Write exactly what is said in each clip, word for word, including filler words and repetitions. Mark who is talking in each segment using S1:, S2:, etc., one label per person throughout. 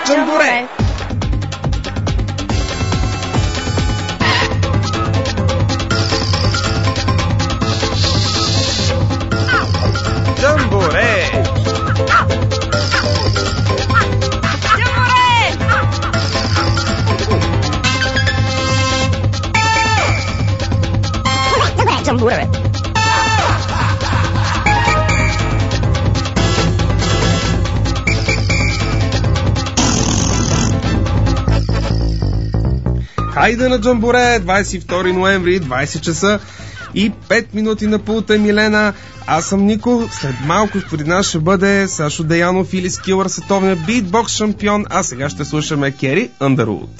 S1: Джамборе! Джамборе! Джамборе! Хайде на Джамборе, двадесет и втори ноември, двадесет часа и пет минути на пулта Милена. Аз съм Нико, след малко при нас ще бъде Сашо Деянов или Скилър, световният битбокс шампион, а сега ще слушаме Кери Underwood.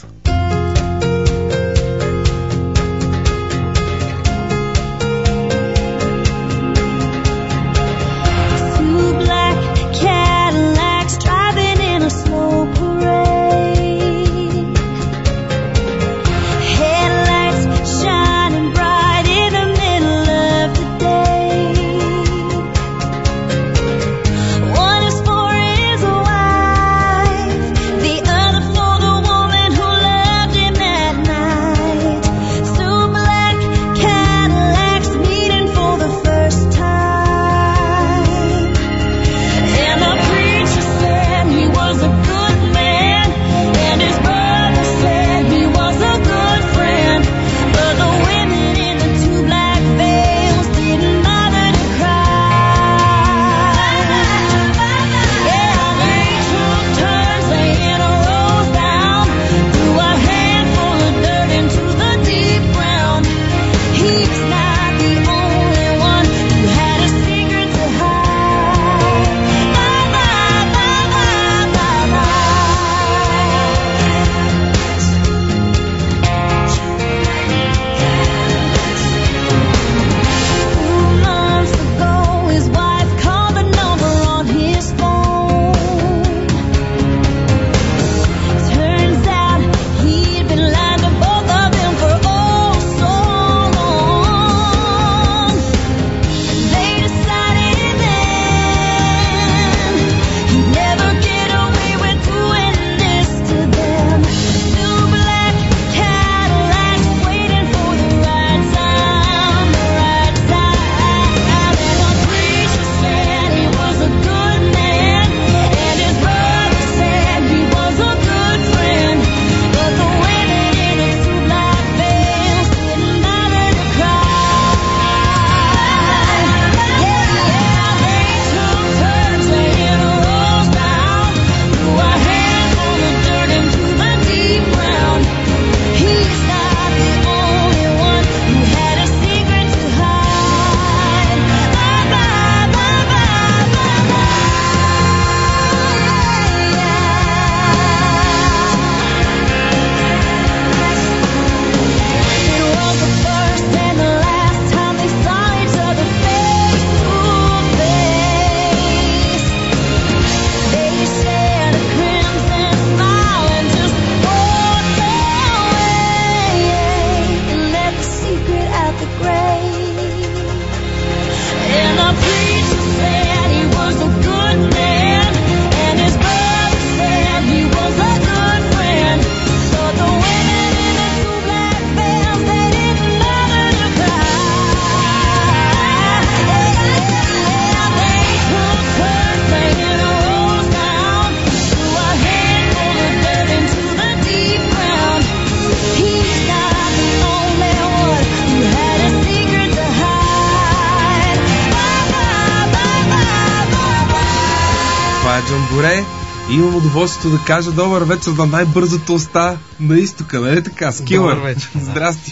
S1: Джамборе. Имам удоволствието да кажа добър вечер на най-бързата уста на изтока, нали така? Скилър.
S2: Добър вечер. Да.
S1: Здрасти.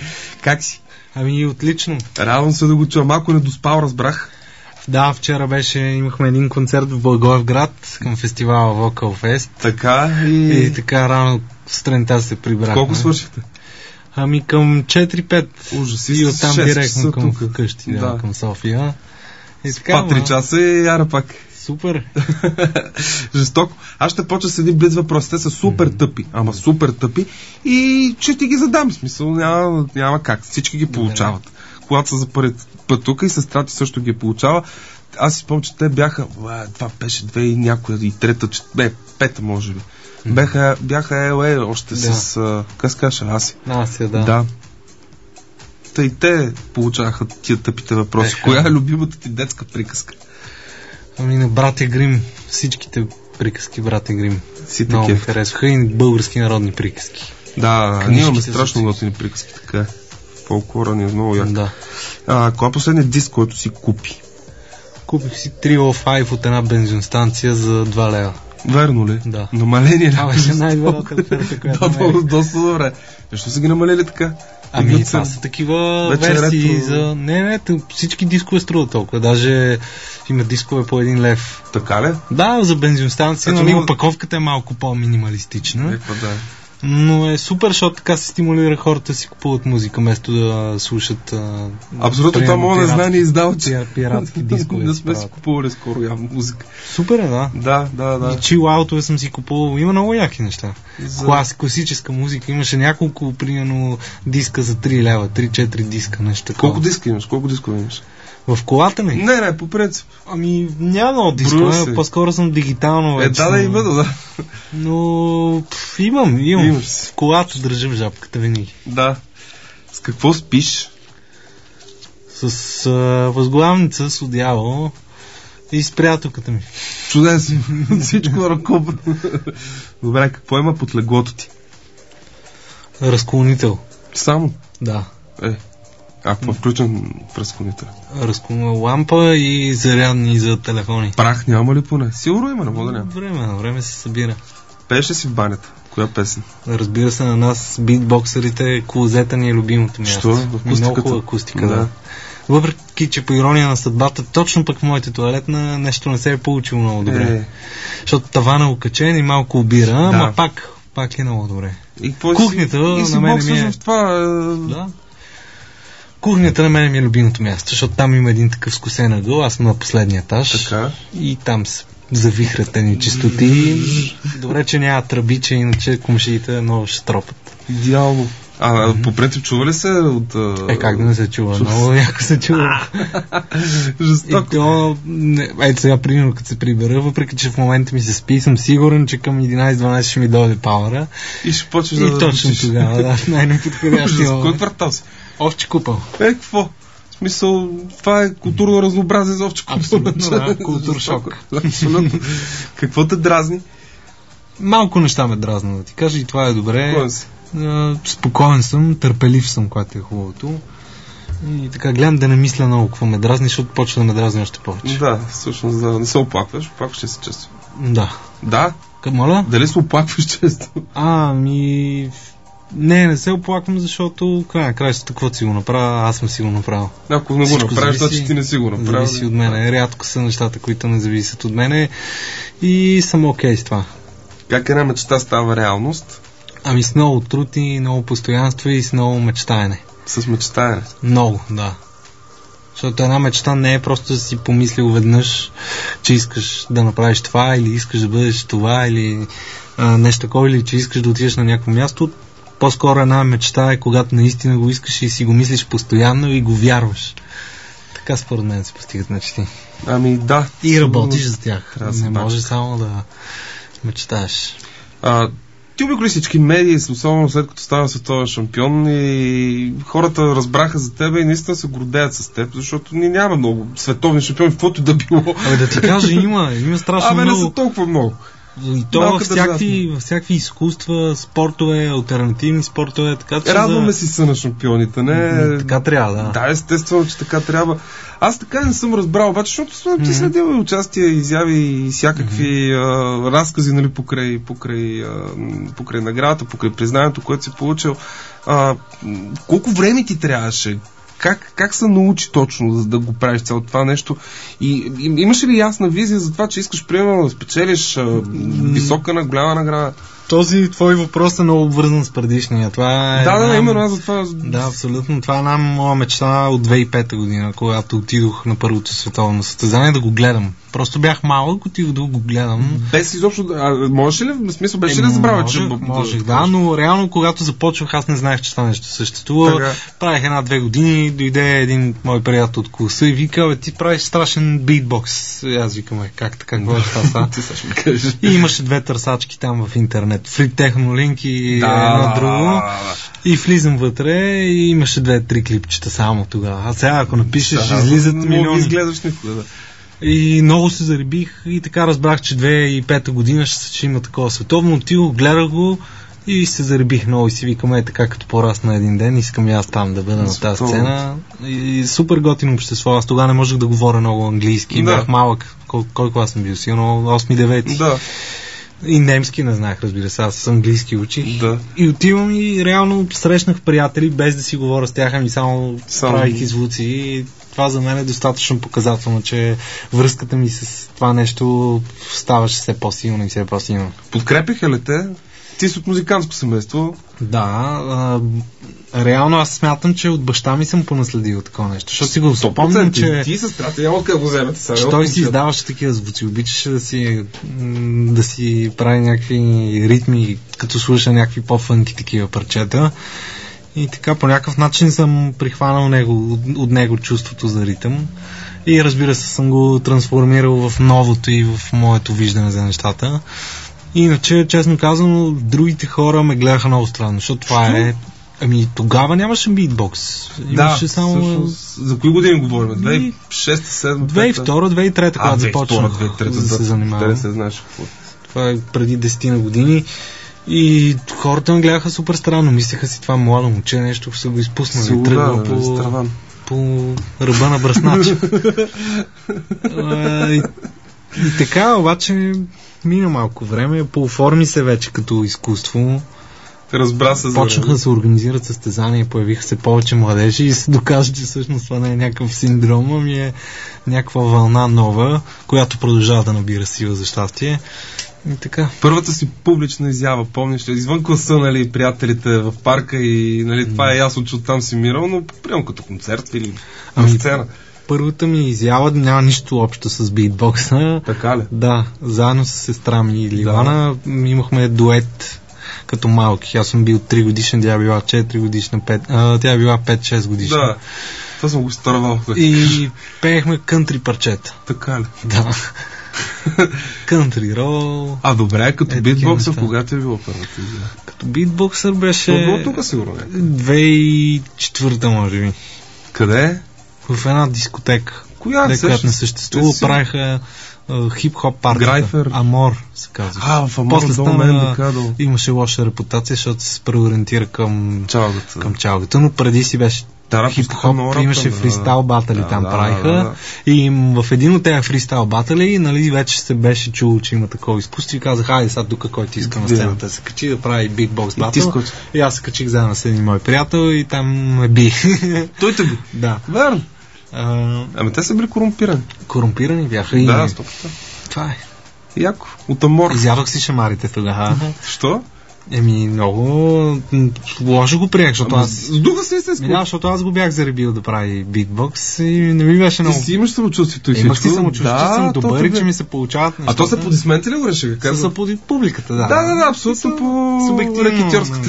S1: Как си?
S2: Ами отлично.
S1: Радвам се да го чуя. Малко не доспал, разбрах.
S2: Да, вчера беше, имахме един концерт в Благоевград към фестивала Vocal Fest.
S1: Така и...
S2: И така рано сутринта се прибрахме.
S1: Колко свършихте?
S2: Ами към четири-пет.
S1: Ужас.
S2: И оттам директно към
S1: тук.
S2: къщи, да, да, към София.
S1: И така, два-три ма... часа и яра пак.
S2: Супер.
S1: Жестоко. Аз ще почна с един близ въпрос. Те са супер mm-hmm. тъпи, ама супер тъпи и ще ти ги задам. В смисъл, няма, няма как. Всички ги получават. Yeah. Когато са за първи път тук и сестра ти също ги получава. Аз си спомням, че те бяха, това беше две и някоя, и трета, че, не, пета може би. Бяха, бяха Ел Ей още
S2: Да.
S1: с... А, как се казваше? Аси.
S2: Аси, да.
S1: Да. Та и те получаваха тия тъпите въпроси.
S2: Еха.
S1: Коя е любимата ти детска приказка?
S2: Ами на Братя Грим, всичките приказки Братя Грим.
S1: Си
S2: Много ми
S1: такива.
S2: харесваха и български народни приказки.
S1: Да, ние
S2: Книжките
S1: имаме
S2: за
S1: страшно
S2: всички.
S1: готини приказки, така е. Фолклора ни е много як.
S2: Да.
S1: А, кой е последният диск, който си купи?
S2: Купих си три о пет от една бензиностанция за два лева.
S1: Верно ли?
S2: Да.
S1: Намаление ли?
S2: Това беше най-добрата оферта, която
S1: Да,
S2: намерих.
S1: много, доста добре. Защо са ги намалили така?
S2: Ами
S1: Игнат
S2: това
S1: са-
S2: са такива
S1: вече е
S2: версии
S1: ретро.
S2: за... Не, не, тъ- всички дискове струват толкова. Даже има дискове по един лев.
S1: Така ли?
S2: Да, за бензиностанция,
S1: Значи
S2: нали,
S1: мога-
S2: опаковката е малко по-минималистична.
S1: Някаква да.
S2: Но е супер, защото така се стимулира хората да си купуват музика, вместо да слушат... А,
S1: Абсолютно това
S2: примерно,
S1: мога да знае ни издал, че
S2: пира- пиратски дискове.
S1: да
S2: да
S1: сме
S2: си
S1: си
S2: правят.
S1: купували скоро явно музика.
S2: Супер е, да.
S1: Да, да, да.
S2: И чил-аутове съм си купувал. Има много яки неща.
S1: За-
S2: Клас, класическа музика. Имаше няколко, примерно, диска за три лева. три-четири диска, нещо такова.
S1: Колко диска имаш? Колко дискове имаш?
S2: В колата ли?
S1: Не, не, по принцип.
S2: Ами, няма много
S1: Броя
S2: дискове.
S1: се.
S2: По-скоро съм дигитално
S1: Е,
S2: вече.
S1: да, да,
S2: но-
S1: има, да, да.
S2: Но, пф, имам, имам.
S1: Имаш си.
S2: В колата държа в жабката винаги.
S1: Да. С какво спиш?
S2: С а, възглавница, с одеяло и с приятелката ми.
S1: Чудесно. Всичко ръкобро. Добре, какво има под леглото ти?
S2: Разклонител.
S1: Само.
S2: Да.
S1: Е. А, какво включен в разклонителя?
S2: Разклонна лампа и зарядни за телефони.
S1: Прах няма ли поне? Сигурно има, не мога да няма.
S2: Време на време се събира.
S1: Пееш ли си в банята? Коя песен?
S2: Разбира се, на нас, битбоксерите, клозета ни е любимото място.
S1: Що? В
S2: Ми, много
S1: акустиката?
S2: хубава акустика, да.
S1: Да.
S2: Въпреки, че по ирония на съдбата, точно пък в моите туалетна нещо не се е получило много добре.
S1: Е.
S2: Защото тавана е окачен и малко обира,
S1: Да.
S2: ама пак, пак е много добре.
S1: И какво
S2: Кухнята
S1: си, и си
S2: на мен
S1: боксваш
S2: ми е-
S1: в това. Е...
S2: Да. Кухнята на мен ми е любимото място, защото там има един такъв скосен ъгъл, аз съм на последния етаж.
S1: Така.
S2: И там се завихрат ни чистоти. Добре, че няма тръби, че иначе комшиите много ще стропат.
S1: Идеално. А, mm-hmm. по принцип чува ли се от... а,
S2: Е, как да не се чува? Много яко се чува. И
S1: Жестоко.
S2: то, не, ето сега, примерно, като се прибера, въпреки че в момента ми се спи, съм сигурен, че към единайсет-дванайсет ще ми дойде пауъра.
S1: И ще почваш
S2: И
S1: да
S2: точно
S1: учиш.
S2: тогава, да, най-неподходящия
S1: Ужас, кой
S2: момент.
S1: квартал си?
S2: Овче купъл.
S1: Е, какво? В смисъл, това е културно разнообразие за овче купъл.
S2: Абсолютно, да, културшок.
S1: Абсолютно. Какво те дразни?
S2: Малко неща ме дразна, да ти кажа, и това е добре.
S1: Кой си?
S2: А, спокоен съм, търпелив съм, което е хубавото. И така гледам да не мисля много какво ме дразни, защото почва да ме дразни още повече.
S1: Да, всъщност да не се оплакваш, оплакваш ще се често.
S2: Да.
S1: Да?
S2: Къ- Моля?
S1: Дали се оплакваш често?
S2: А, ми... Не, не се оплаквам, защото край на краищата, каквото си го направя, аз съм си го направил.
S1: Ако не го
S2: Всичко
S1: направиш,
S2: зависи-
S1: значи ти не си го направил.
S2: Зависи от мене. Рядко са нещата, които не зависят от мене и съм окей с това.
S1: Как една мечта става реалност?
S2: Ами с много труд и много постоянство и с много мечтаене.
S1: С мечтаене.
S2: Много, да. Защото една мечта не е просто да си помислил веднъж, че искаш да направиш това или искаш да бъдеш това или а, нещо такова, или че искаш да отидеш на някакво място. По-скоро една мечта е когато наистина го искаш и си го мислиш постоянно и го вярваш. Така според мен се постигат мечти.
S1: Ами да.
S2: И работиш за тях.
S1: Трябва да се
S2: Не може
S1: бачка.
S2: само да мечтаеш.
S1: А, ти обиколи всички медии, особено след като става световен шампион и хората разбраха за тебе и наистина се гордеят с теб, защото ни няма много световни шампиони, в каквото и да било.
S2: Абе да ти кажа, има, има страшно
S1: Абе не
S2: много.
S1: са толкова много.
S2: И то
S1: Малка
S2: във всякакви, във всякакви изкуства, спортове, алтернативни спортове, така че
S1: Радваме
S2: за...
S1: си се на шампионите, не?
S2: Така трябва, да.
S1: Да, естествено, че така трябва. Аз така не съм разбрал, обаче, защото съм ти
S2: Мгм.
S1: следил и участия, изяви и всякакви а, разкази, нали, покрай, покрай, а, покрай наградата, покрай признанието, което си получил. А, м, колко време ти трябваше? Как, как се научи точно да, да го правиш цялото това нещо? И, и имаш ли ясна визия за това, че искаш примерно да спечелиш а, висока на голяма награда?
S2: Този твой въпрос е много обвързан с предишния. Това е
S1: Да, да,
S2: една-
S1: именно аз за това.
S2: Да, абсолютно. Това е една моя мечта от две хиляди и пета година, когато отидох на първото световно състезание да го гледам. Просто бях малък, отидох да го гледам.
S1: Без изобщо... А, можеш ли? В смисъл, беше ли да забравя, че...
S2: Можех, да, но реално, когато започвах, аз не знаех, че това нещо съществува. Така. Правих една-две години, дойде един мой приятел от класа и вика, бе, ти правиш страшен битбокс. И аз викам, как така, какво е това са? И имаше две търсачки там в интернет. Free Technolink и да, едно друго. Да, да. И влизам вътре и имаше две-три клипчета само тогава. А сега, ако напишеш, да, излизат милиони.
S1: Мога изгледаш никога, да.
S2: И много се зарибих и така разбрах, че две хиляди и пета година ще, ще има такова световно. Отидох, гледах го и се зарибих много и си викам, е така като порасна един ден, искам и аз там да бъда на тази сцена. И супер готино общество. Аз тогава не можех да говоря много английски. Да. Бях малък. Кой, кой клас съм бил? Сигурно осми-девети.
S1: Да.
S2: И немски не знаех, разбира се, аз с английски учих.
S1: Да.
S2: И отивам и реално срещнах приятели, без да си говоря с тях, ами само, само... правих звуци. И това за мен е достатъчно показателно, че връзката ми с това нещо ставаше все по-силно и все по-силно.
S1: Подкрепиха ли те? Ти си от музикантско семейство?
S2: Да, а, реално аз смятам, че от баща ми съм понаследил такова нещо. Защото си го спомням, че...
S1: Ти с трата, няма откъде го вземете сега.
S2: Че той си издаваше такива звуци, обичаше да си, да си прави някакви ритми, като слуша някакви по-фънки такива парчета. И така по някакъв начин съм прихванал него, от него чувството за ритъм. И разбира се, съм го трансформирал в новото и в моето виждане за нещата. Иначе, честно казано, другите хора ме гледаха много странно, защото това е... Ами тогава нямаше битбокс. Имаше
S1: да, само... Всъщност, за кои години говорим? две хиляди и шеста, седма,
S2: две хиляди и втора, две хиляди и трета, когато започнах да се занимавам.
S1: се знаеш какво.
S2: Това е преди десет години. И хората ме гледаха супер странно. Мислеха си това младо момче, нещо са го изпуснали.
S1: Сигурно,
S2: тръгва
S1: да,
S2: по, по ръба на бръснач. и, и така, обаче мина малко време, пооформи се вече като изкуство.
S1: Разбра се.
S2: Почнаха да се организират състезания, появиха се повече младежи и се доказа, че всъщност това не е някакъв синдром, ами е някаква вълна нова, която продължава да набира сила за щастие. И така.
S1: Първата си публична изява, помниш ли? Извън класа, нали, приятелите в парка и, нали, това е ясно, че оттам си мирал, но прием като концерт или ами, на сцена.
S2: Първата ми изява няма нищо общо с битбокса.
S1: Така ли?
S2: Да, заедно с сестра ми Лилана да. Имахме дует като малки. Аз съм бил три годишен, тя била четири годишна, пет, а, тя била пет-шест годишна.
S1: Да, това съм го старавал.
S2: И пеехме кънтри парчета.
S1: Така ли?
S2: Да. Кънтри рол.
S1: А, добре, като е, битбоксър, когато е било първата изява?
S2: Като битбоксър беше...
S1: Това тук сигурно някъде.
S2: две хиляди и четвърта, може би.
S1: Къде?
S2: В една дискотека.
S1: Коя
S2: не която не съществува, правиха uh, хип-хоп партията.
S1: Грайфер.
S2: Амор се казва.
S1: А, в Амор
S2: после
S1: стана,
S2: имаше лоша репутация, защото се преориентира към
S1: чалгата.
S2: Към чалгата, но преди си беше
S1: да,
S2: хип-хоп, имаше
S1: да,
S2: фристайл батали
S1: да,
S2: там
S1: да,
S2: правиха.
S1: Да, да.
S2: И в един от тези фристайл батали, нали, вече се беше чуло, че има такова изкуство и казах, хайде сега тук, който иска на сцената да се качи, да прави битбокс батъл. И, и аз се качих заедно с един мой приятел и там ме би.
S1: Той те би?
S2: Да.
S1: Верно.
S2: Uh,
S1: ами те са били корумпирани.
S2: Корумпирани бяха и...
S1: Да, стопата.
S2: Това е.
S1: Яко. От Амор.
S2: Изядох си шамарите тогава.
S1: Що?
S2: Еми, много лошо го приех, защото
S1: ами,
S2: аз...
S1: С духа си се
S2: Да, защото аз го бях заребил да прави битбокс и не ми беше много...
S1: Ти си имаш самочувствието и всичко.
S2: Имах си самочувствието, да, съм добър и че ми се получават
S1: нещата. А то са аплодисменти ли го решиха?
S2: Са са по публиката, да.
S1: Да, да, да, абсолютно по...
S2: Субективно.
S1: Рекетьорската.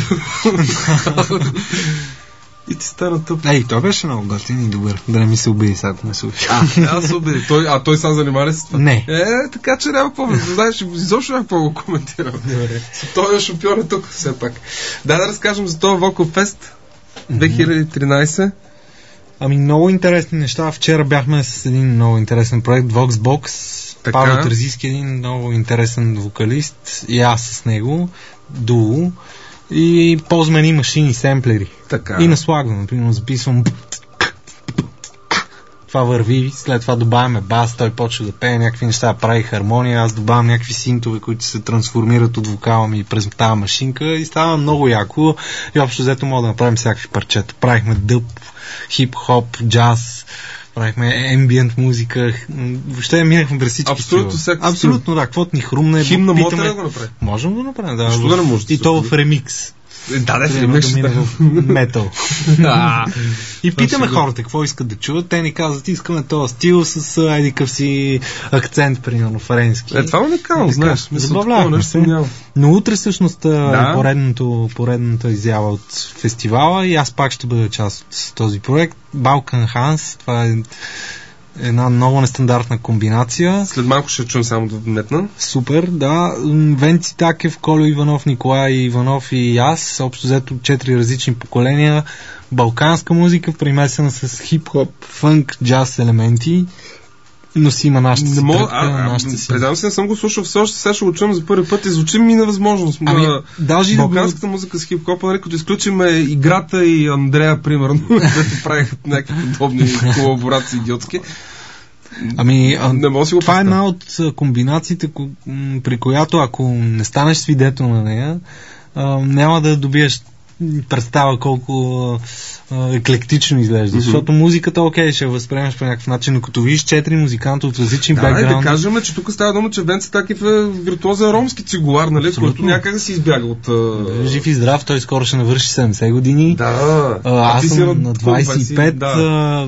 S1: И ти стана тъп.
S2: Ей, той беше много готин и добър. Да не ми се убеди сега, да не се убеди.
S1: А, аз се убеди. Той, а той сам занимава ли с това?
S2: Не.
S1: Е, така че няма какво. Знаеш, изобщо няма какво го коментирам.
S2: Добре.
S1: Той е шампион е тук, все пак. Да, да разкажем за този Vocal Fest две хиляди и тринадесета.
S2: Ами много интересни неща. Вчера бяхме с един много интересен проект, Voxbox. Павел Тързийски, един много интересен вокалист и аз с него, дуо. И ползваме ни машини, семплери.
S1: Така.
S2: И наслагвам, например, записвам това върви, след това добавяме бас, той почва да пее някакви неща, прави хармония, аз добавям някакви синтове, които се трансформират от вокала ми през тази машинка и става много яко и общо взето мога да направим всякакви парчета. Правихме дъб, хип-хоп, джаз, правихме ембиент музика, въобще минахме през всички
S1: абсолютно
S2: стила. Абсолютно, да, каквото ни хрумне.
S1: Химна може да го направи.
S2: Можем да го направим, да.
S1: Защо да не може?
S2: И то в ремикс.
S1: Да, да,
S2: трябва да мине в метал.
S1: Да.
S2: И питаме хората какво искат да чуят. Те ни казват, искаме този стил с едикъв си акцент, примерно френски.
S1: Е, това е уникално, знаеш.
S2: Забавлявахме се. Но утре всъщност
S1: да.
S2: е поредното, поредната изява от фестивала и аз пак ще бъда част от този проект. Балкан Ханс, това е една много нестандартна комбинация.
S1: След малко ще чуем само да вметна.
S2: Супер, да. Венци Такев, Колю Иванов, Николай Иванов и аз. Общо взето четири различни поколения. Балканска музика, примесена с хип-хоп, фънк, джаз елементи. Но си има нашата си
S1: мога,
S2: тръпка,
S1: а,
S2: нашата си...
S1: Предавам се, не съм го слушал все още, сега ще го чуем за първи път и звучи ми невъзможно.
S2: Ами, даже
S1: балканската да... музика с хип-хопа, нали, като изключим Играта и Андрея, примерно, да правиха някакви подобни колаборации идиотски.
S2: Ами, а,
S1: не мога си го
S2: това
S1: представя.
S2: е една от комбинациите, при която ако не станеш свидетел на нея, а, няма да добиеш представа колко а, еклектично изглежда. Mm-hmm. Защото музиката, окей, ще възприемеш по някакъв начин, но като видиш четири музиканта от различни
S1: да,
S2: бекграунди...
S1: Да, да кажем, че тук става дума, че Венци Такев е виртуозен ромски цигулар, нали, който някак да си избяга от...
S2: А... Жив и здрав, той скоро ще навърши седемдесет години.
S1: Да.
S2: А, аз съм на двайсет и пет.
S1: Да.
S2: А,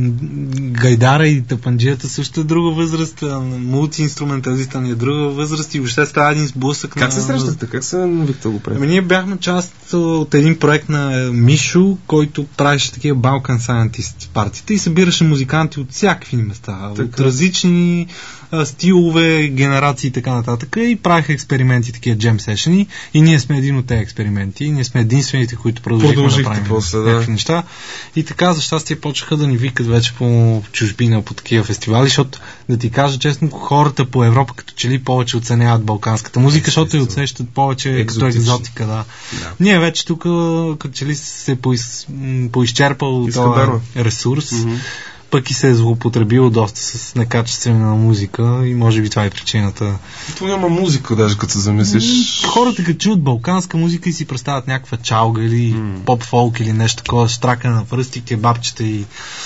S2: Гайдара и тапанджията също е друга възраст. Мултиинструменталиста ни е друга възраст и въобще става един сблъсък.
S1: Как на... се срещате? Как се навикта го прави?
S2: Ами ние бяхме част от един проект на Мишо, който правеше такива Balkan Scientist партиите и събираше музиканти от всякакви места, така. От различни а, стилове, генерации и така нататък и правиха експерименти, такива джем сешени и ние сме един от тези експерименти. Ние сме единствените, които продължихме да правим
S1: после,
S2: някакви
S1: да.
S2: неща. И така, за щастие, почнаха да ни викат вече по чужбина, по такива фестивали, защото, да ти кажа честно, хората по Европа като че ли повече оценяват балканската музика, защото я усещат повече като екзотика. Да. Да. Ние вече тук като че ли се поиз, поизчерпал този ресурс, mm-hmm. пък и се е злоупотребил доста с некачествена музика и може би това е причината.
S1: Това няма музика, даже като се замислиш.
S2: Хората като чуят балканска музика и си представят някаква чалга или mm. поп-фолк или нещо такова, штрака на пръсти, кебабчета и...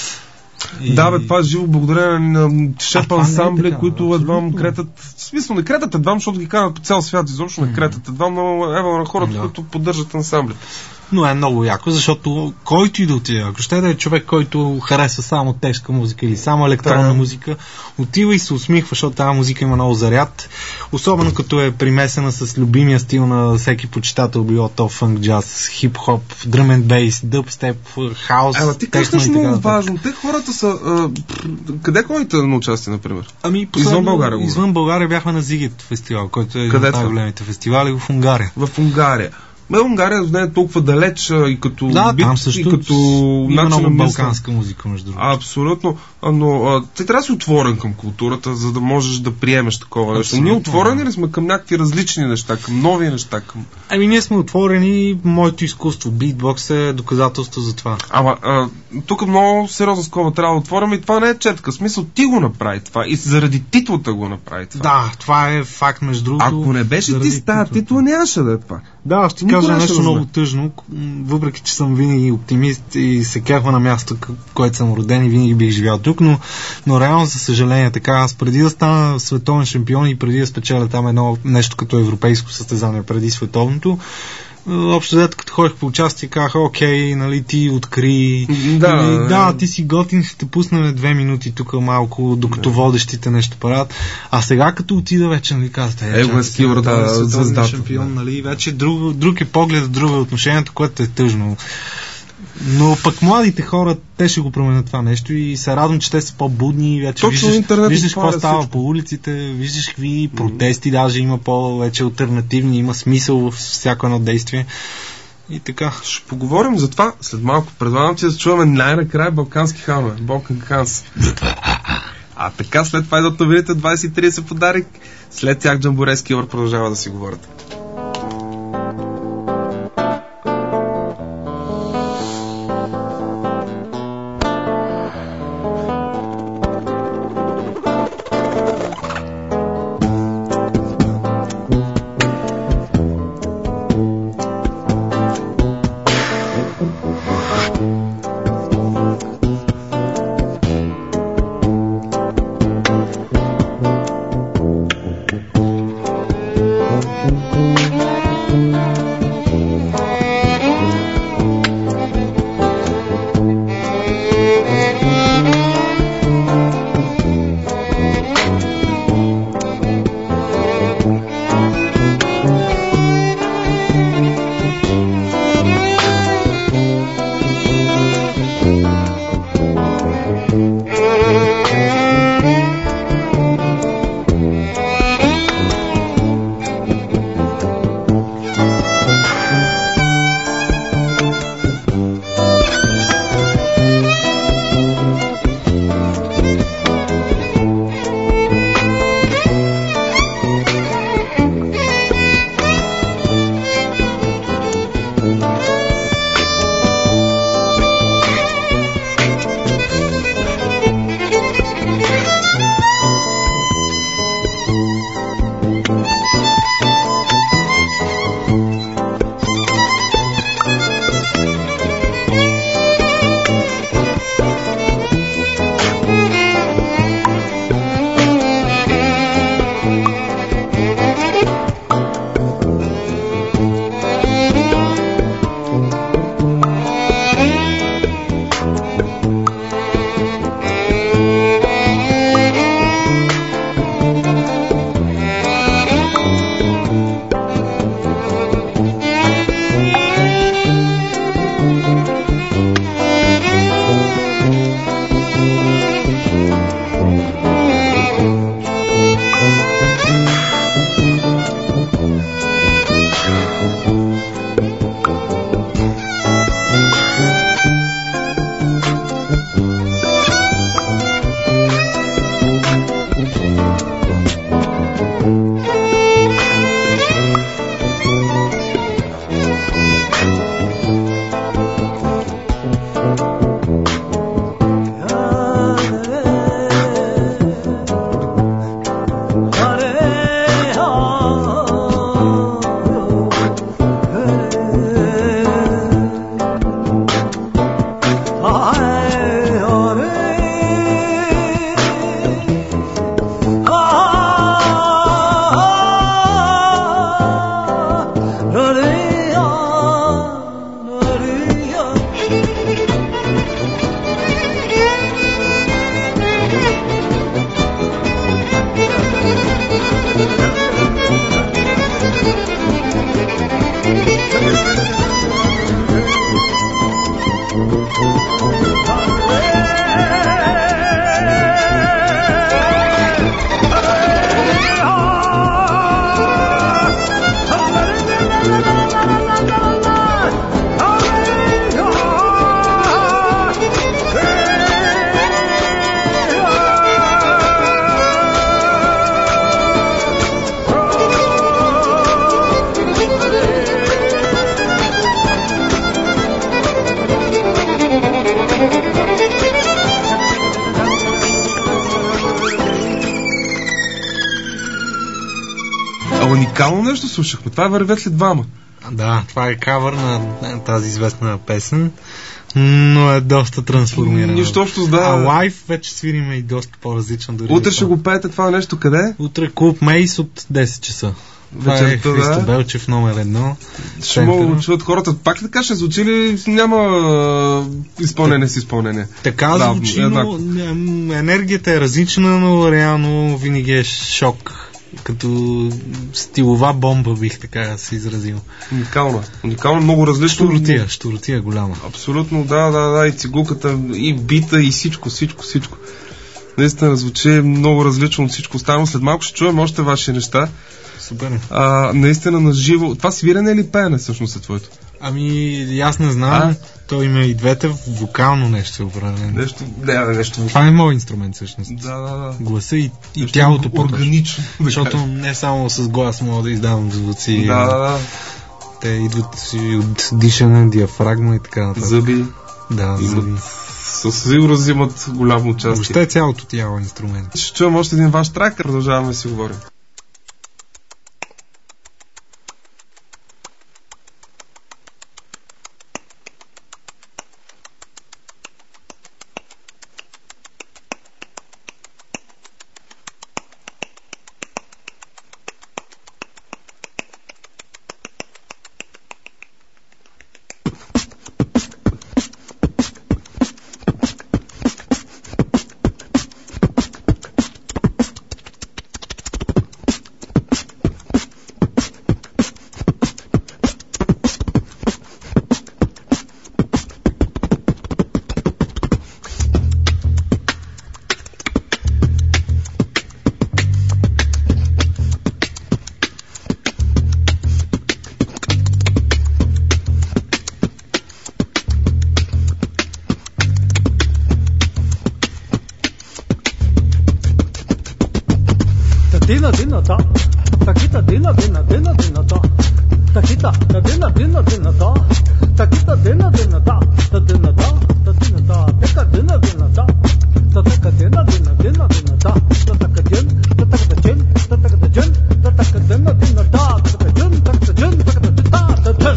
S2: И...
S1: Да, бе, това е живо благодарение на шеп ансамбли, е които едвам кретат. В смисъл, не кретат едвам, защото ги канат по цял свят, изобщо не кретат едвам, но ева на хората, да. които поддържат ансамбли.
S2: Но е много яко, защото който и да отиде, ако ще да е човек, който харесва само тежка музика или само електронна да. музика, отива и се усмихва, защото тази музика има много заряд. Особено като е примесена с любимия стил на всеки почитател, било то фънк, джаз, хип-хоп, дръм енд бейс, дъбстеп, хаус,
S1: Ела, ти
S2: техно
S1: и
S2: така.
S1: Много важно. Те хората са... А, къде ходите на участие, например?
S2: Ами,
S1: извън България. Го.
S2: Извън България бяхме на Зигит фестивал, който е
S1: един
S2: от най-големите фестивали в Унгария.
S1: В Унгария. Ме Унгария не е толкова далеч и като
S2: да,
S1: бит,
S2: там също
S1: и като
S2: има много
S1: на
S2: балканска музика, между другото.
S1: Абсолютно, но а, ти трябва да си отворен към културата, за да можеш да приемеш такова нещо. Ние отворени ли сме към някакви различни неща, към нови неща? Към...
S2: Ами ние сме отворени, моето изкуство, битбокс е доказателство за това.
S1: Ама а, тук много сериозна скоба трябва да отворим и това не е четка. В смисъл ти го направи това и заради титлата го направи това.
S2: Да, това е факт, между другото.
S1: Ако не беше ти с тази титла, нямаше да е това.
S2: Да, ще ти кажа нещо много тъжно, въпреки че съм винаги оптимист и се кефа на място, което съм роден и винаги бих живял тук, но, но реално, за съжаление, така, аз преди да стана световен шампион и преди да спечеля там едно нещо като европейско състезание преди световното, общо взето, като ходих по участие, казах, окей, нали, ти откри,
S1: да,
S2: или, да, ти си готин, ще те пуснем две минути тук малко, докато да. водещите нещо правят. А сега, като отида вече, нали, казвате,
S1: е, го е скивър, да, звездата.
S2: Шампион, нали, вече друг, друг е поглед, друго е отношението, което е тъжно. Но пък младите хора, те ще го променят това нещо и се радвам, че те са по-будни. Вече
S1: точно
S2: виждаш,
S1: интернет
S2: виждаш какво става
S1: всичко
S2: по улиците, виждаш какви протести, mm-hmm. даже има по-вече алтернативни, има смисъл в всяко едно действие. И така.
S1: Ще поговорим за това след малко. Предлагам ти да чуваме най-накрая балкански ханове. Балкан Ханс. А така, след това идват новините двайсет и трийсет подарик. След тях Джамборез Килър продължава да си говорят. Уникално нещо слушахме. Това вървят ли двама?
S2: Да, това е кавър на тази известна песен, но е доста трансформирана.
S1: Нищо общо, да.
S2: А лайв вече свириме и доста по-различно. Дори
S1: утре ще го пеете това нещо къде?
S2: Утре клуб Мейс от десет часа. Това е Христо да. Белчев номер едно.
S1: Ще могат да чуят хората. Пак така ще звучи или няма е, изпълнение с изпълнение?
S2: Така да, звучи, но енергията е различна, но реално винаги е шок. Като стилова бомба, бих така се изразил.
S1: Уникална. Уникална, много различно.
S2: Штуротия, штуротия голяма.
S1: Абсолютно, да, да, да. И цигулката, и бита, и всичко, всичко, всичко. Наистина звучи много различно от всичко останало. След малко ще чуем още ваши неща.
S2: Супер.
S1: А, наистина на живо. Това свирене или пеене всъщност е твоето?
S2: Ами, аз не знам. А? Той има и двете, вокално нещо е определено.
S1: Нещо, не, нещо.
S2: Това е моят инструмент всъщност.
S1: Да, да, да.
S2: Гласа и, и тялото
S1: органично.
S2: Защото да не само с глас мога да издавам звуци.
S1: Да, да, да.
S2: Те идват от дишане, диафрагма и така нататък.
S1: Зъби.
S2: Да, зъби.
S1: Със сигурност взимат голямо участие.
S2: Въобще е цялото тяло инструмент.
S1: Ще чуем още един ваш трак, продължаваме да си говорим.
S3: Dina dina da, takita dina dina dina dina da, takita da dina dina dina da, takita dina dina da, da dina da, da dina da, teka dina dina da, da teka dina dina dina dina da, da teka jen, da teka jen, da teka jen, da teka dina dina da, da teka jen, da teka jen, da teka da da jen,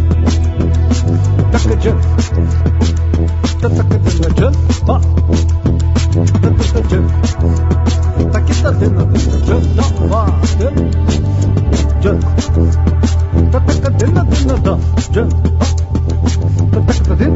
S3: teka jen, da teka dina jen, ba, da teka jen. Takita dina dina jen da va jen jen tataka dina dina da jen tataka din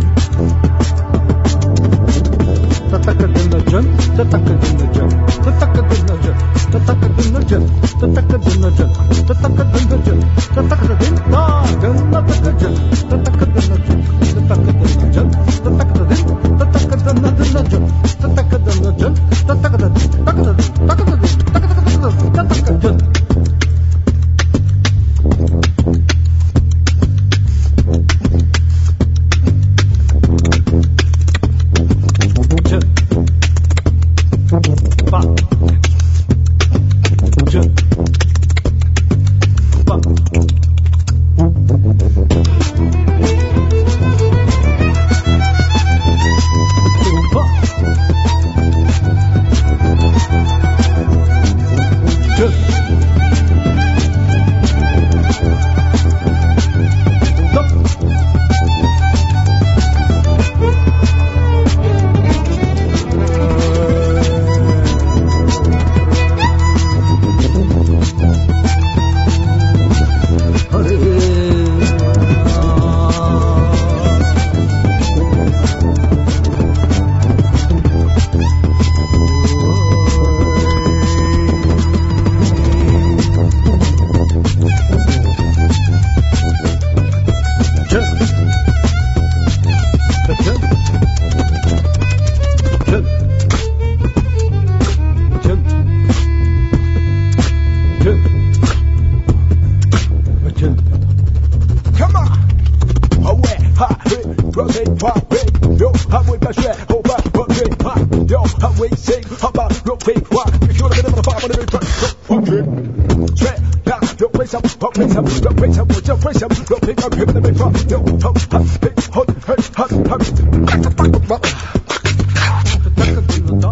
S3: tataka dina jen tataka dina jen tataka dina jen tataka dina jen tataka dina jen tataka dina jen tataka din da jen tataka jen tataka dina jen tataka dina jen tataka din tataka dina dina jen tataka dina jen tataka din tataka din tataka din tataka din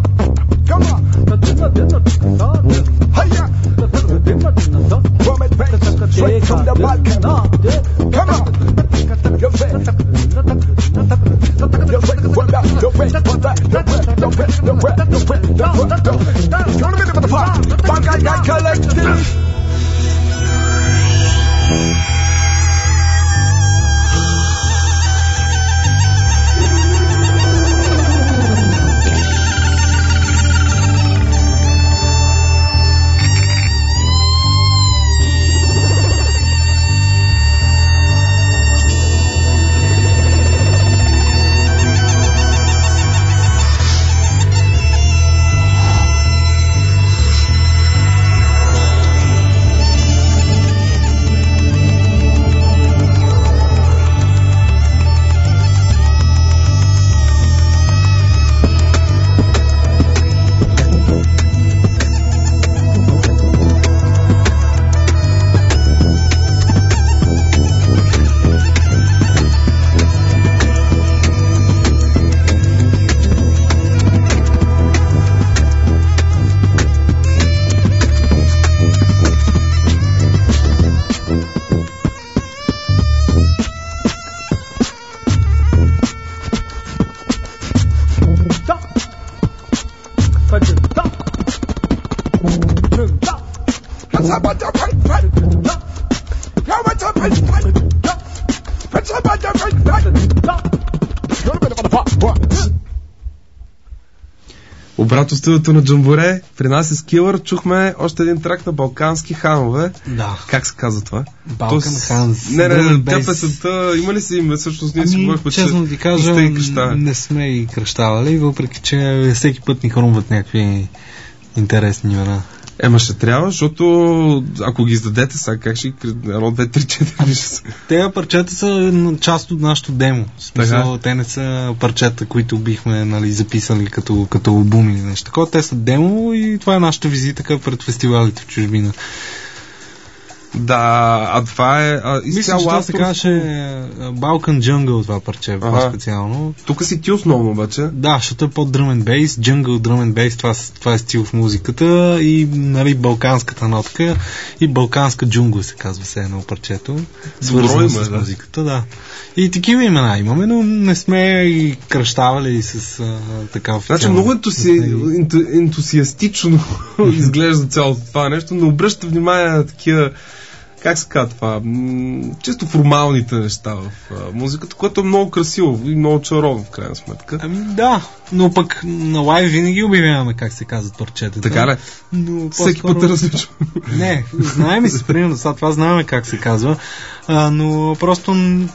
S3: Come on.
S1: Обратно в студиото на Джамбуре, при нас е Скилър, чухме още един трак на Балкански ханове.
S2: Да.
S1: Как се казва това?
S2: Балкан Ханс.
S1: Не, не, тя песента, има ли си име? Всъщност ние си
S2: ами,
S1: говорихме, че
S2: честно ти кажа, не сме и кръщавали, въпреки че всеки път ни хрумват някакви интересни имена.
S1: Ема ще трябва, защото ако ги издадете сега, как ще едно, две, три, четири ще са?
S2: Те парчета са част от нашото демо. В смисъл, те не са парчета, които бихме, нали, записали като, като албум или нещо такова. Те са демо и това е нашата визитка пред фестивалите в чужбина.
S1: Да, а това е... А,
S2: мисля, че това се казваше Balkan Jungle, това парче, ага. По-специално.
S1: Тук си ти основно обаче.
S2: Да, защото е под drum and bass, Jungle, drum and bass, това, това е стил в музиката и, нали, балканската нотка и балканска джунгла се казва се едно парчето. Свързано с музиката, да. И такива имена имаме, но не сме и кръщавали с а, така официално.
S1: Значи много ентуси... енту... ентусиастично изглежда цялото това нещо, но обръща внимание на такива, как се казва това, м- чисто формалните неща в а, музиката, което е много красиво и много чаровно в крайна сметка.
S2: Ами да, но пък на лайв винаги обявяваме как се казват парчетата.
S1: Така ли?
S2: Но
S1: всеки път е различно.
S2: Не, знаем и се примерно, сега това знаем как се казва, а, но просто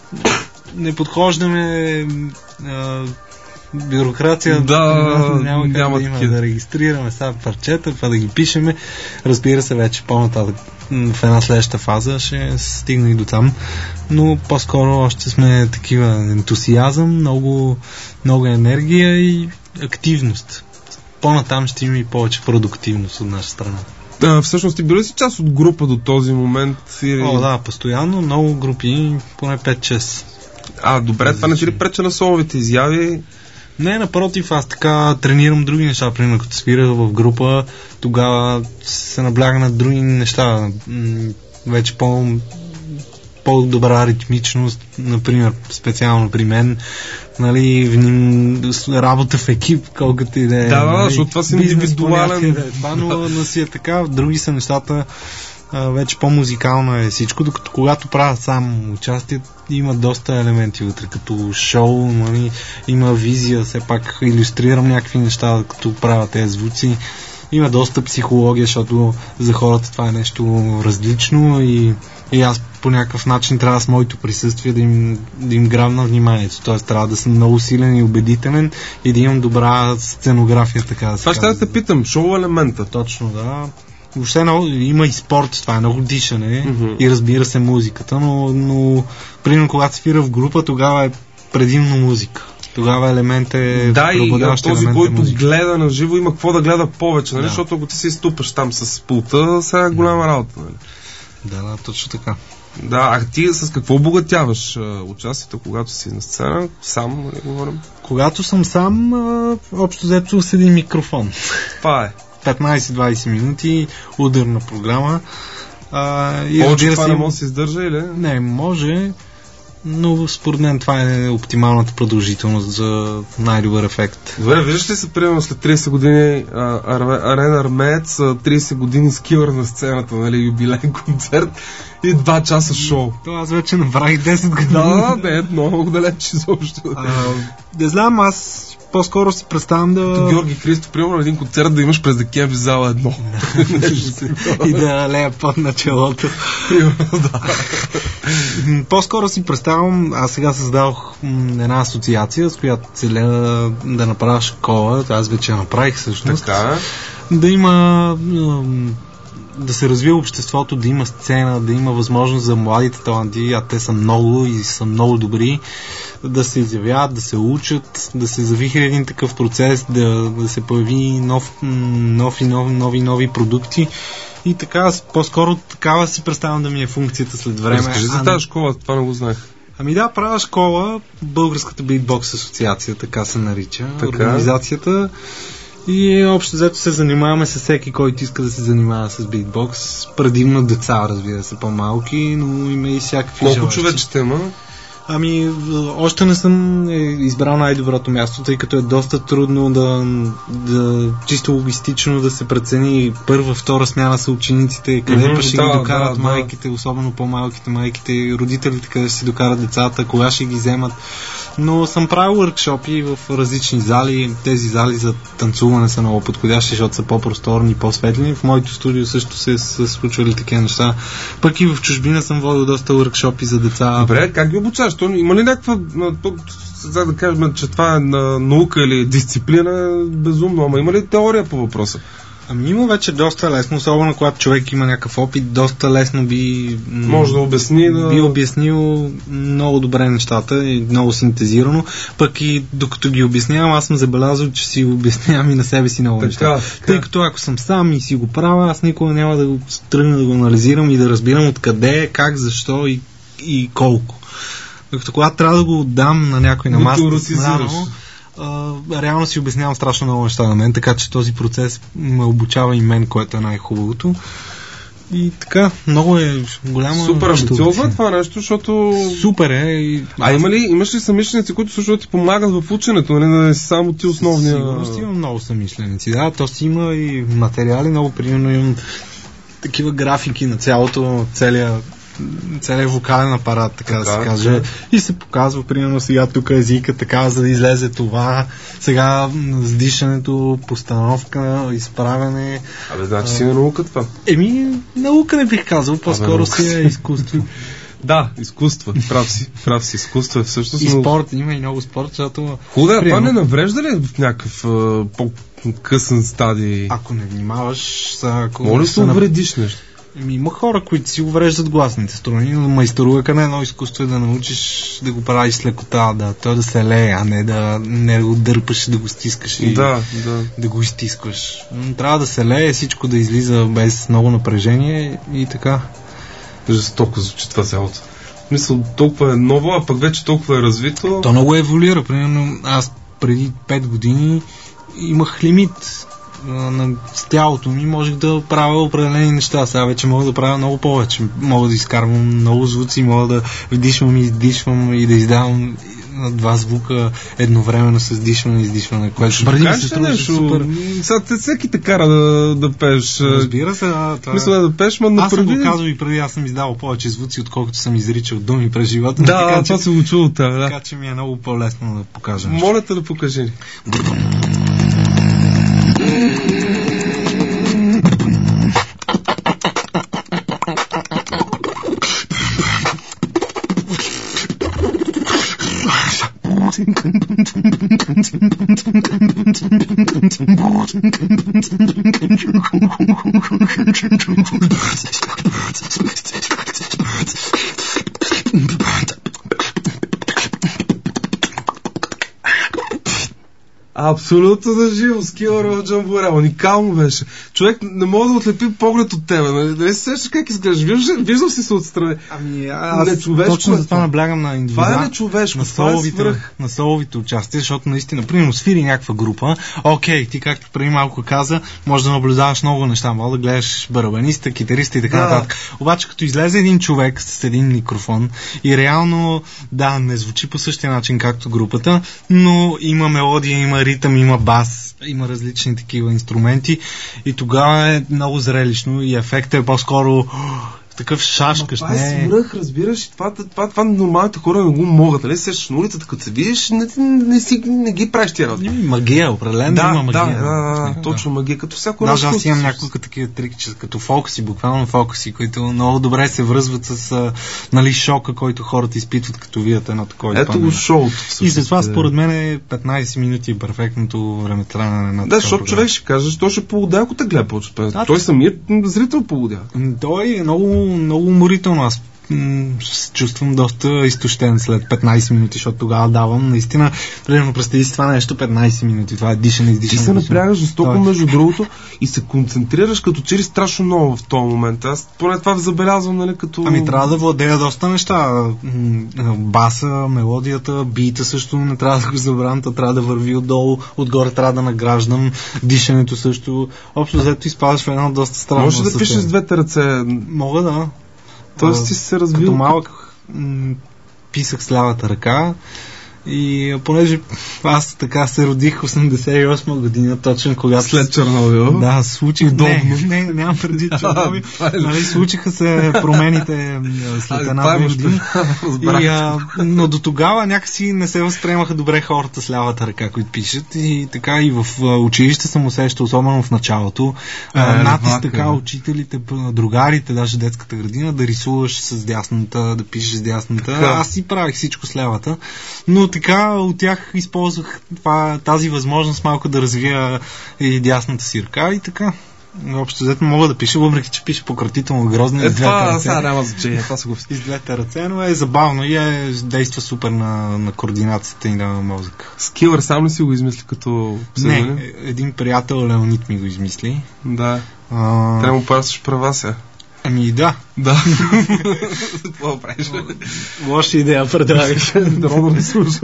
S2: не подхождаме а, бюрокрация,
S1: да,
S2: няма как
S1: няма
S2: да има
S1: такива.
S2: Да регистрираме сега парчета, това да ги пишеме. Разбира се, вече по-нататък в една следваща фаза ще стигне и до там, но по-скоро още сме такива ентусиазъм, много, много енергия и активност. По-натам ще има и повече продуктивност от наша страна.
S1: Да, всъщност ти били си част от група до този момент? Или...
S2: О, да, постоянно, много групи, поне пет-шест.
S1: А, добре, това не ти ли преча на соловите изяви?
S2: Не, напротив, аз така тренирам други неща. Примерно, като свирах в група, тогава се набляга на други неща. Вече по, по-добра ритмичност, например, специално при мен, нали, вним, работа в екип, колкото и да е.
S1: Да,
S2: нали,
S1: защото това си индивидуален.
S2: Това, но, но си е така, други са нещата, а, вече по-музикално е всичко, докато когато правя сам участие, има доста елементи вътре, като шоу, нали, има визия, все пак илюстрирам някакви неща, като правя тези звуци. Има доста психология, защото за хората това е нещо различно и, и аз по някакъв начин трябва с моето присъствие да им, да им грабна вниманието. Т.е. трябва да съм много силен и убедителен и да имам добра сценография, така да се
S1: това ще да те питам, шоу елемента.
S2: Точно, да. Въобще много, има и спорт, това е много дишане
S1: mm-hmm.
S2: и разбира се музиката, но, но примерно когато свира в група, тогава е предимно музика. Тогава елемент е
S1: да, и този, който
S2: музика.
S1: Гледа на живо, има какво да гледа повече, нали?
S2: Да.
S1: Защото ако ти си ступаш там с пулта, сега е голяма работа. Нали?
S2: Да, да, точно така.
S1: Да, а ти с какво обогатяваш участието, когато си на сцена? Сам, нали говорим?
S2: Когато съм сам, общо взето с един микрофон.
S1: Това е.
S2: петнайсет-двайсет минути, ударна програма. А, и
S1: повече
S2: разбира
S1: това
S2: се,
S1: не може да се издържа или?
S2: Не, може. но според мен това е оптималната продължителност за най-добър ефект.
S1: Добре, виждаш ли се, примерно след трийсет години Арен Армеец, трийсет години скилър на сцената, нали, юбилейен концерт и два часа шоу.
S2: То аз вече направих десет години.
S1: Да, да, е много далеч изобщо.
S2: Не знам, аз по-скоро си представям да...
S1: То Георги Христов, примерно един концерт да имаш през декември зала едно.
S2: И да лея под началото.
S1: Да.
S2: По-скоро си представям, аз сега създадох една асоциация, с която целя да направя школа, аз вече я направих всъщност.
S1: Така.
S2: Да има... да се развива обществото, да има сцена, да има възможност за младите таланти, а те са много и са много добри, да се изявяват, да се учат, да се завихри един такъв процес, да, да се появи нов, нов и нови, нови, нови продукти. И така, по-скоро такава си представям да ми е функцията след време.
S1: Разкажи за тази школа, това не го знаех.
S2: Ами да, правя школа, Българската битбокс асоциация, така се нарича,
S1: така.
S2: Организацията. И общо взето се занимаваме с всеки, който иска да се занимава с битбокс. Предимно деца, разбира се, по-малки, но има и всякакви
S1: Колко
S2: желащи.
S1: човече има?
S2: Ами, още не съм избрал най-доброто място, тъй като е доста трудно да, да чисто логистично да се прецени първа, втора смяна са учениците, къде mm-hmm, ще да, ги докарат да, майките, да. Особено по-малките майките, родителите, къде ще си докарат децата, кога ще ги вземат. Но съм правил въркшопи в различни зали. Тези зали за танцуване са много подходящи, защото са по-просторни, по-светлини. В моето студио също се са случвали такива неща. Пък и в чужбина съм водил доста въркшопи за деца.
S1: Добре, как ги обучаваш? Има ли някаква, за да кажем, че това е наука или дисциплина, безумно, ама има ли теория по въпроса?
S2: Ами има вече доста лесно, особено когато човек има някакъв опит, доста лесно би...
S1: Може да обясни, да...
S2: Би обяснил много добре нещата и много синтезирано, пък и докато ги обяснявам, аз съм забелязал, че си обяснявам и на себе си много
S1: така,
S2: неща.
S1: Така.
S2: Тъй като ако съм сам и си го правя, аз никога няма да го тръгна да го анализирам и да разбирам откъде, как, защо и, и колко. Докато когато трябва да го отдам на някой на масата, Uh, реално си обяснявам страшно много неща на мен, така че този процес ме обучава и мен, което е най-хубавото. И така, много е голяма...
S1: Супер амбициозно това нещо, защото...
S2: Супер е. И...
S1: А има ли, имаш ли съмишленици, които също ти помагат в ученето, нали, да не си само ти основния...
S2: Сигурно си имам много съмишленици, да, то си има и материали, много примерно имам такива графики на цялото, целия целият вокален апарат, така, така да се каже. Така. И се показва, примерно, сега тук езика, така, за да излезе това. Сега с дишането, постановка, изправяне.
S1: Абе, значи си е наука това.
S2: Еми, наука не бих казал, по-скоро си е изкуство.
S1: Да, изкуство. Прав си, прав си. Изкуство е всъщност.
S2: И спорт, има и много спорт, защото...
S1: Хубаво, това не наврежда ли в някакъв а, по-късен стадий?
S2: Ако не внимаваш, са...
S1: Може ли се увредиш нещо?
S2: Ами, има хора, които си увреждат гласните струни, но майсторука на едно изкуство е да научиш да го правиш с лекота, да той да се лее, а не да не да го дърпаш, да го стискаш и
S1: да, да.
S2: да го изтискаш. Трябва да се лее, всичко да излиза без много напрежение и така.
S1: Жестоко звучи това цялото. Мисля, толкова е ново, а пък вече толкова е развито.
S2: То много еволюира. Примерно аз преди пет години имах лимит на тялото ми, можех да правя определени неща. Сега вече мога да правя много повече. Мога да изкарвам много звуци, мога да вдишвам и издишвам и да издавам два звука едновременно с дишване и издишване, което преди ми се струваше супер.
S1: Сега те всеки те кара да, да пееш.
S2: Разбира се, да. Това...
S1: Мисля да пееш, ма
S2: аз
S1: преди...
S2: съм го казал и преди, аз съм издавал повече звуци, отколкото съм изричал думи през живота.
S1: Да,
S2: така,
S1: това
S2: че...
S1: се го чул, да.
S2: Така че ми е много по-лесно да покажа.
S1: Моля те да покажи. Абсолютно да живо, Скилър в Джамбуре. Уникално беше. Човек не може да отлепи поглед от тебе. Нали се сещаш как изглеждаш? Виждал, виждал си се отстрани.
S2: Ами аз точно за това наблягам на индивидуал.
S1: Това е нечовешко.
S2: На соловите, на соловите участия, защото наистина, примерно, свири някаква група. Окей, ти както преди малко каза, може да наблюдаваш много неща. Може да гледаш барабаниста, китариста и така
S1: да.
S2: нататък. Обаче като излезе един човек с един микрофон и реално, да, не звучи по същия начин както групата, но има мелодия, има ритъм, има бас, има различни такива инструменти и тогава е много зрелищно и ефектът е по-скоро такъв шашкаш.
S1: Това е свръх, разбираш, това, това, това, това нормалните хора не го могат, нали? Сещаш на улицата, като се видиш, не, не, си, не ги правиш тия работи.
S2: Магия, определено
S1: да,
S2: има магия.
S1: Да, да, да, точно магия, като всяко
S2: различно. Даже аз имам няколко такива трики, като фокуси, буквално фокуси, които много добре се връзват с нали, шока, който хората изпитват, като видят едно такова.
S1: Ето го шоуто.
S2: И затова според мен е петнайсет минути е перфектното време траяне на една.
S1: Да, защото човек ще каже, що ще полудя, ако те гледа повече. Да, той самият зрител полудя.
S2: Той е много много уморително. Аз м- се чувствам доста изтощен след петнайсет минути, защото тогава давам наистина, примерно представи си това нещо петнайсет минути. Това е дишане, издишане.
S1: Ти се напрягаш жестоко, Той. между другото, и се концентрираш като че ли страшно много в този момент. Аз поне това забелязвам, нали, като...
S2: Ами трябва да владея доста неща. Баса, мелодията, бита също не трябва да го забравям, трябва да върви отдолу, отгоре трябва да награждам, дишането също. Общо взето изпадаш в едно доста странно.
S1: Може да пишеш с двете ръце.
S2: Мога да.
S1: Тоест ти се развил.
S2: Като малък м- писах с лявата ръка и понеже аз така се родих осемдесет и осма година, точно когато...
S1: След Чернобил?
S2: Да, случих... Не, не, нямам преди Чернобил. Нали, случиха се промените след една година. И, а, но до тогава някакси не се възприемаха добре хората с лявата ръка, които пишат. И така и в училище съм усещал, особено в началото, е, натиск така учителите, другарите, даже детската градина, да рисуваш с дясната, да пишеш с дясната. Така. Аз си правих всичко с лявата. Но така от тях използвах това, тази възможност малко да развия и дясната си ръка и така. Общо взето мога да пиша, въпреки че пише пократително грозно
S1: е,
S2: и с двете ръце.
S1: Това няма значение, това са го
S2: и с двете ръце, но е забавно и е, действа супер на, на координацията и на мозъка.
S1: Скилър сам ли си го измисли като псевдоним?
S2: Не, един приятел Леонид ми го измисли.
S1: Да.
S2: А...
S1: Трябва да му пращаш права сега.
S2: Ами да.
S1: Да. Това правиш.
S2: Лоша идея предлагаш.
S1: Дорога не слуша.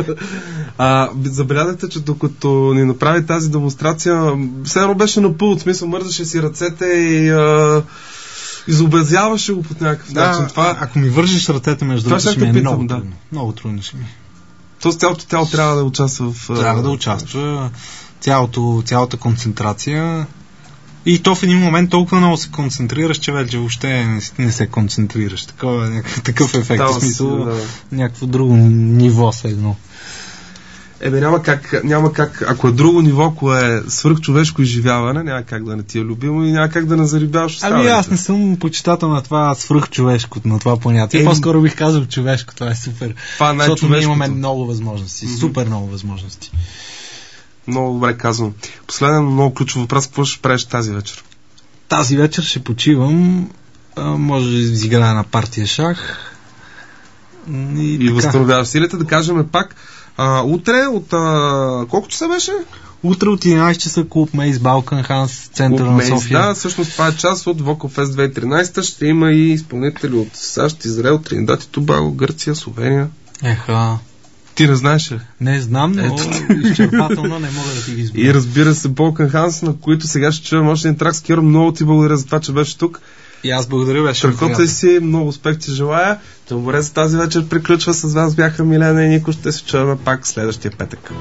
S1: Забелязахте, че докато ни направи тази демонстрация, все едно беше на пълт, смисъл, мързаше си ръцете и а, изобразяваше го под някакъв
S2: да,
S1: начин. Това...
S2: Ако ми вържиш ръцете между другото, ще ми е
S1: питам,
S2: много
S1: да.
S2: трудно. Много трудно ще ми.
S1: Тоест цялото тяло трябва да участва в...
S2: Трябва да участва. Цялото, цялата концентрация. И то в един момент толкова много се концентрираш, че вече въобще не, не се концентрираш. Такова, някакъв, такъв ефект, в смисъл, да. Някакво друго ниво се едно.
S1: Ебе, няма как, няма как, ако е друго ниво, ако е свръхчовешко изживяване, няма как да не ти е любимо и няма как да не зарибяваш останалите.
S2: Ами аз не съм почитател на това свръхчовешко, на това понятие. Е, по-скоро бих казал човешко, това е супер.
S1: Това е
S2: защото ние имаме много възможности, mm-hmm. супер много възможности.
S1: Много добре казвам. Последен много ключов въпрос, какво ще правиш тази вечер?
S2: Тази вечер ще почивам, а, може да изиграя на партия шах. И,
S1: и възстановяваш силите, да кажем пак. А, утре от а, колко часа беше?
S2: Утре от единайсет часа клуб Мейс, Балкан Ханс, центъра на София.
S1: Да, всъщност това е част от Вокалфест две хиляди и тринайсета. Ще има и изпълнители от САЩ, Израел, Тринидад и Тобаго, Гърция, Словения.
S2: Еха.
S1: Ти не знаеш ли?
S2: Не знам, но изчерпателно не мога да ти ги избера.
S1: И разбира се, Балкан Ханс, на които сега ще чуем още един трак с Киро. Много ти благодаря за това, че беше тук.
S2: И аз благодаря, беше
S1: приятно. Си, много успех ти желая. Добре, за тази вечер приключва с вас. Бяха Милена и Нико. Ще се чуем пак следващия петък.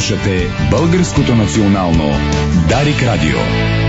S4: Слушате Българското национално Дарик Радио.